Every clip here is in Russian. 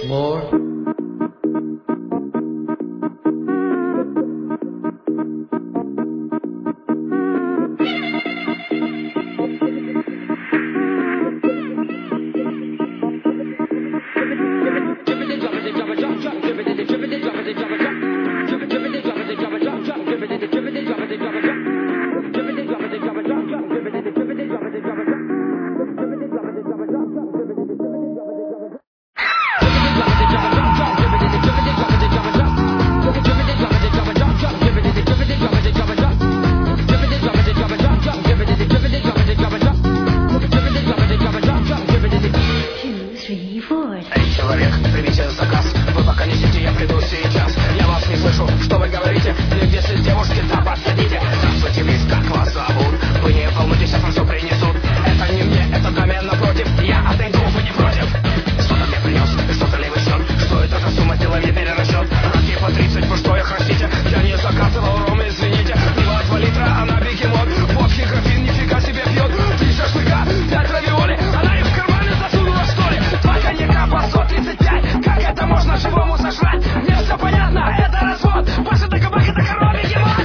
more. Человек, примите заказ. Вы пока несите, я приду сейчас. Я вас не слышу, что вы говорите. Мне если девушки, да подходите. Здравствуйте, мисс, как вас зовут? Вы не волнуйтесь, сейчас вам все принесут. Это не мне, это даме напротив. Я отойду, вы не против. Что-то мне принес, что-то левый счет. Что это за сумма, сделали перерасчет. Раки по 30, вы что, их растите? Я не заказывал ром, извините. Пиво 2 литра, она бегемот. Водки, графин, нифига себе пьет. 3 шашлыка, 5 равиоли. Она их в кармане засунула, что ли? 2 коньяка по 135. Как это можно живому сожрать? Мне все понятно, это развод. Больше это кабак, это коровий ебать.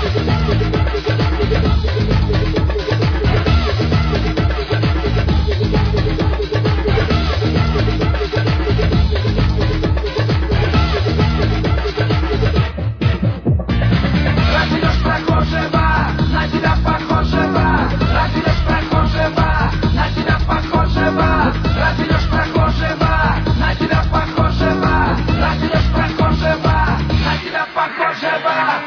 Раз идешь прохожего, на тебя похожего. Раз идешь прохожего, на тебя похожего. Раз идешь прохожего, на тебя похожего. Раз идешь прохожего, на тебя похожего.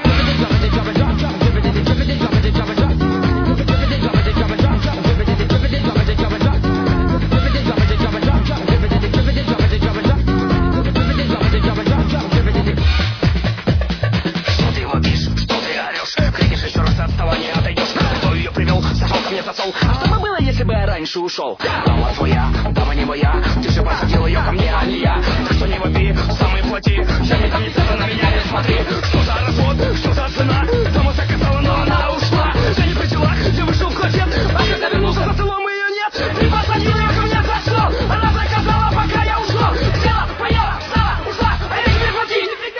Что ты вопишь, что ты орешь? Крикнешь еще раз, отставание, отойдешь. Кто ее привел, зашел ко мне за стол. А что бы было, если бы я раньше ушел? Дама твоя, дама не моя. Ты же посадил ее ко мне, а не я. Так что не вопи, сам и плати. Я не там не цены, на меня не смотри. Что за развод, что за цена? Дама заказала, но она ушла. Я не при делах, я вышел в клочет. А когда вернулся за целом, ее нет. Ты посадил ее ко мне за стол. Она заказала, пока я ушел. Села, поела, встала, ушла. А я тебе плати.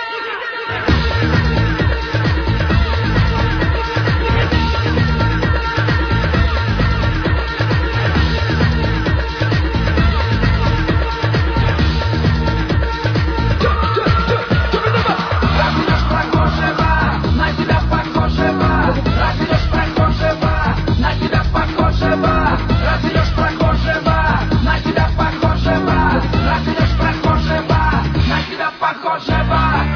Раз идешь прохожего, на тебя похожего. Раз идешь прохожего, на тебя похожего. Раз идешь прохожего, на тебя похожего. Раз идешь прохожего, на тебя похожего.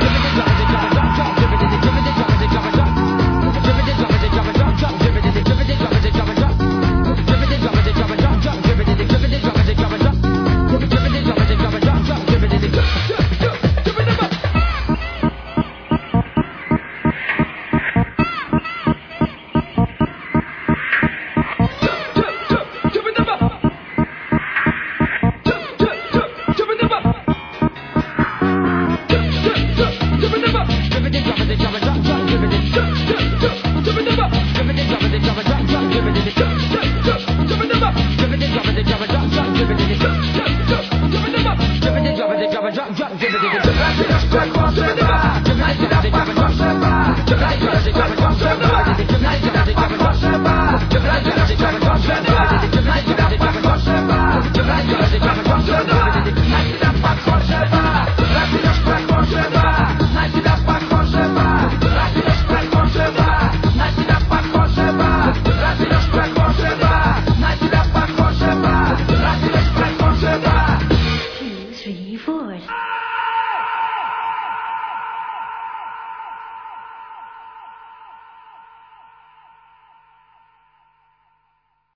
Раз идешь прохожего,